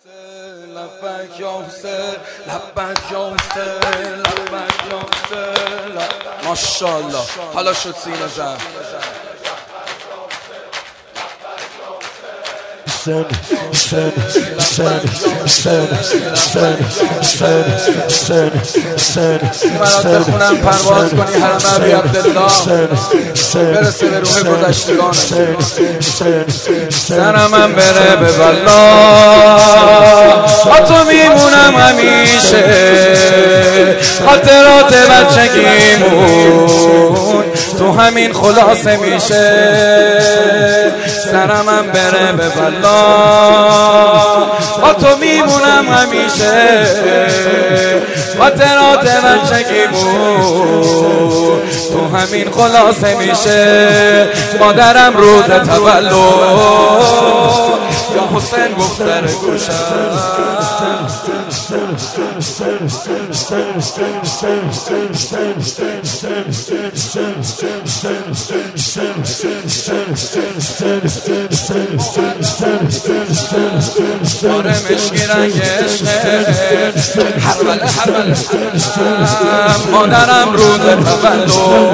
لبک یا حسین، لبک یا حسین، لبک یا حسین. ماشاءالله حالا شد سینه زن. برات بخونم پرواز کنی حرم ابی عبدالله برسه به روح گذشتگان. سرمم بره به والله با تو میمونم همیشه، خاطرات بچگیمون تو همین خلاصه میشه. سرمم بره به والله با تو میمونم همیشه، خاطرات بچگیمون تو همین خلاصه میشه. مادرم روز تولد یا حسین گفت در گوشم آره مشکی رنگ عشقه هربله هربله. مادرم روز تولد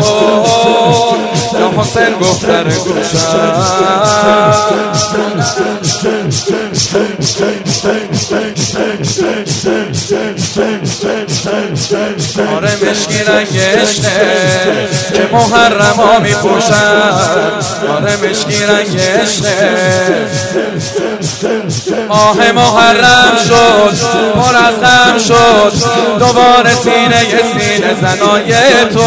یا حسین گفت در گوشم آره مشکی رنگ عشقه که محرما میپوشن. آره مشکی رنگ عشقه ماه محرم شد پر از غم شد دوباره سینه زنای تو.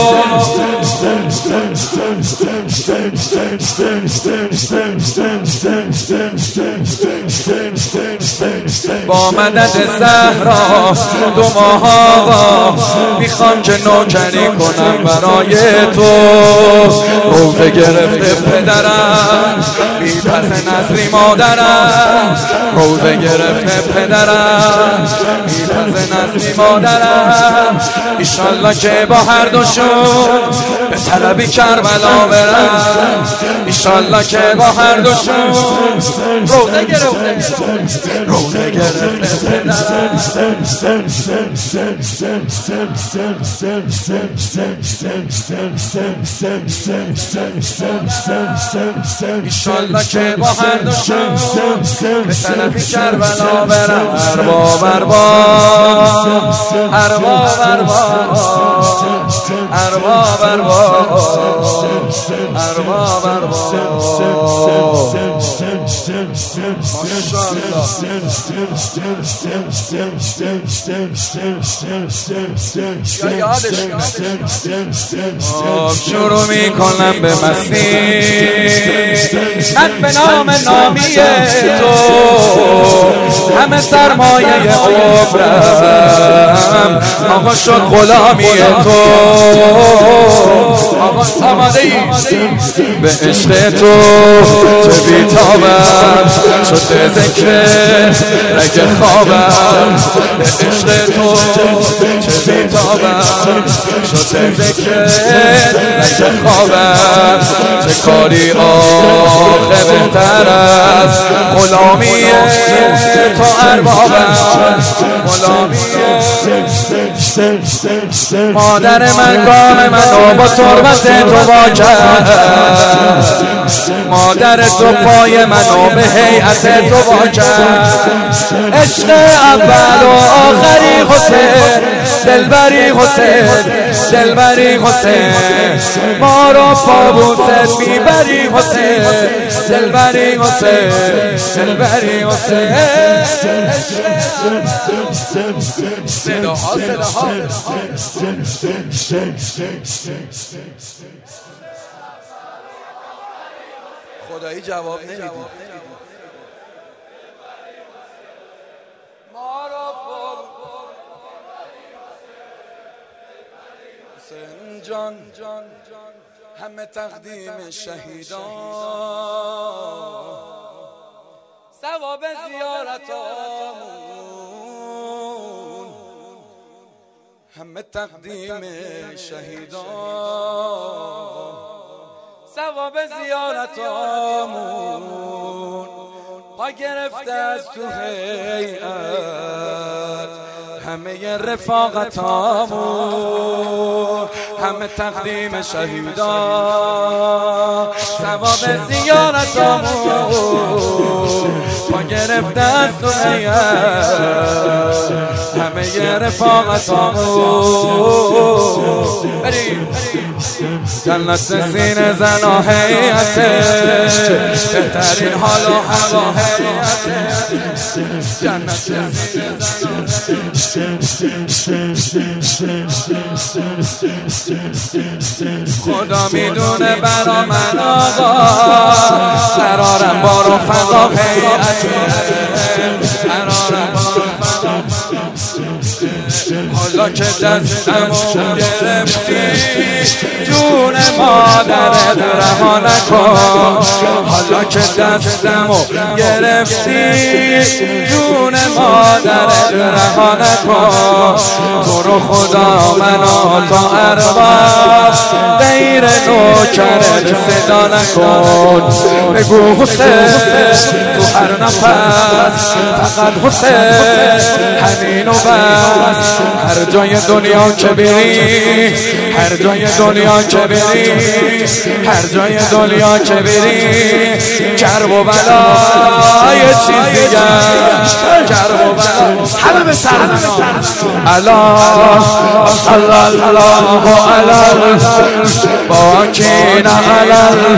با مدد زهرا دو ماه آقا میخوام که نوکری کنم برای تو. روزه گرفته پدرم بی پس نظری مادرم، روزه گرفته پدرم بی پس نظری مادرم. ایشالله که با هر دوشون به طلبی کربلا برم، ایشالله که با هر دوشون روزه گرفته پدرم. ایشالله که با هر دوشون به طرفی کربلا برم. ارباب ارباب ارباب ارباب ارباب شروع میکنم به مستی من به نام نامی تو، همه سرمایه عمرم آقا شد غلامی تو. آماده ای به عشق تو چه بیتابم شده ذکر رگ خوابم. به عشق تو چه بیتابم شده ذکر رگ خوابم. چه کاری آخه بهتر از غلامی تو اربابم. غلامی مادر من گام منو با تربت تو وا کرد، مادر تو پای منو به هیئت تو وا کرد. عشق اول و آخری حسین، دلبری حسین، دلبری حسین. ما رو پابوست میبری حسین، دلبری حسین، دلبری حسین. صداها صداها خدایی جواب نمیدی. ما را حسین جان همه تقدیم شهیدان، ثواب زیارتامون همه تقدیم شهیدان، ثواب زیارتامون پا گرفته از تو هیئت همه رفاقتامون، همه تقدیم شهیدا، ثواب زیارتامون. پا گرفته از تو هیئت همه رفاقتامون. بریم جنت سینه زن و هیئت، بهترین حال و هوا هیئت، جنت سینه خدا میدونه برا من آقا، قرارم با رفقا هیئت، قرارم با رفقا. حالا که دستمو گرفتی جون مادرت رها نکن، حالا که دستمو گرفتی جون مادرت رها نکن. تو رو خدا منو تا ارواح غیر نوکرت صدا نکن. بگو حسین تو هر نفس فقط حسین همین و بس. هر جای دنیا که بری، هر جای دنیا که بری، هر جای دنیا که بری، کرب و بلا یه چیزی کرب و بلا همه به سر الله صلی الله علی باکین علی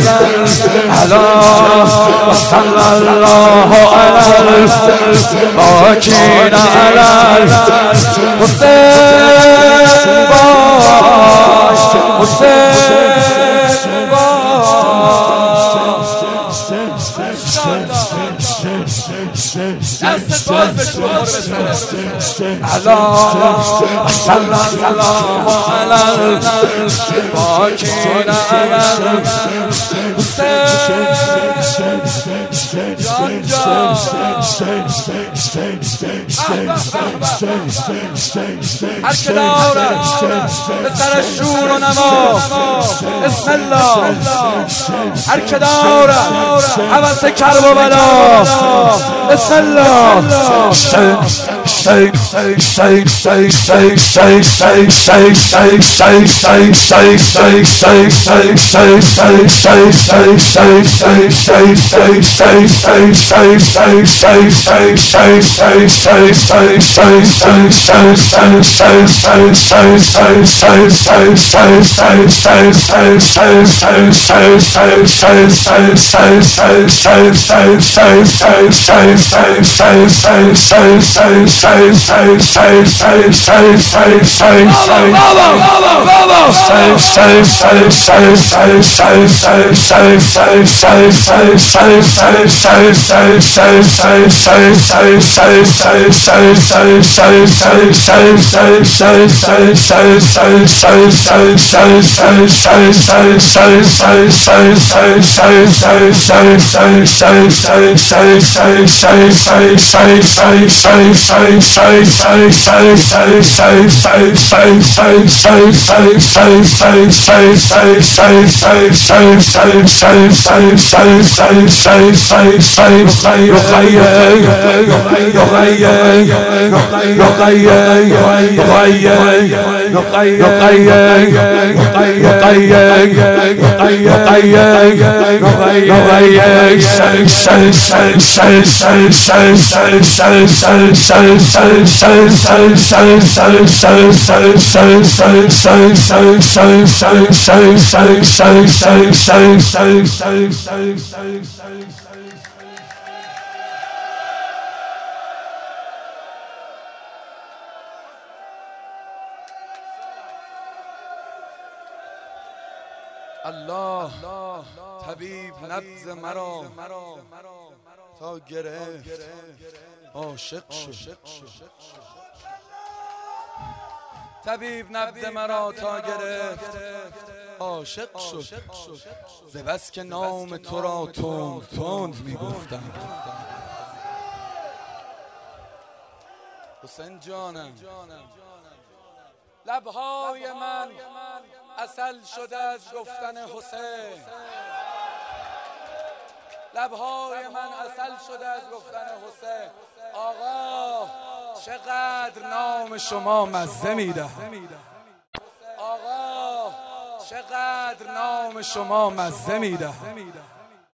الله صلی الله علی باکین علی حسین باش، حسین باش. دست باز به شما رو بسنه الله صلی الله علی باکین علی حسین جان جان. هر که دارد به سر شور و نما بسم الله، هر که دارد حوث کرب و بلا بسم الله. الله طبیب نبض مرا تا گرفت عاشق شد. طبیب نبض مرا تا گرفت عاشق شد. ز بس که نام تو را تند تند میگفتم. حسین جانم لبهای من عسل شده از گفتن حسین. لبهای من عسل شده از گفتن حسین. آقا چقدر نام شما مزه میده، آقا چقدر نام شما مزه میده.